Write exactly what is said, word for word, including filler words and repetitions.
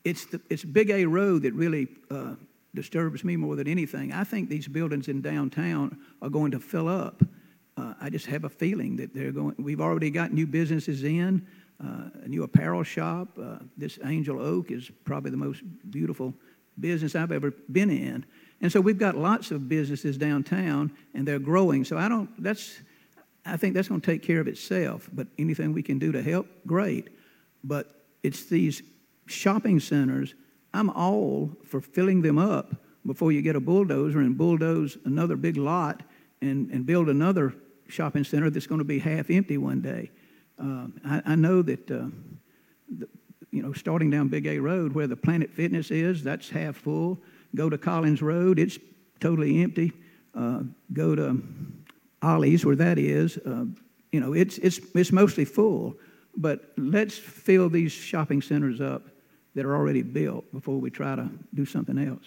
it's the, it's Big A Road that really uh, disturbs me more than anything. I think these buildings in downtown are going to fill up. Uh, I just have a feeling that they're going. We've already got new businesses in, uh, a new apparel shop. Uh, this Angel Oak is probably the most beautiful business I've ever been in. And so we've got lots of businesses downtown, and they're growing. So I don't. That's. I think that's going to take care of itself. But anything we can do to help, great. But it's these shopping centers. I'm all for filling them up before you get a bulldozer and bulldoze another big lot and, and build another shopping center that's going to be half empty one day. Um, I, I know that, uh, the, you know, starting down Big A Road where the Planet Fitness is, that's half full. Go to Collins Road, it's totally empty. Uh, go to Ollie's where that is, uh, you know, it's, it's, it's mostly full. But let's fill these shopping centers up that are already built before we try to do something else.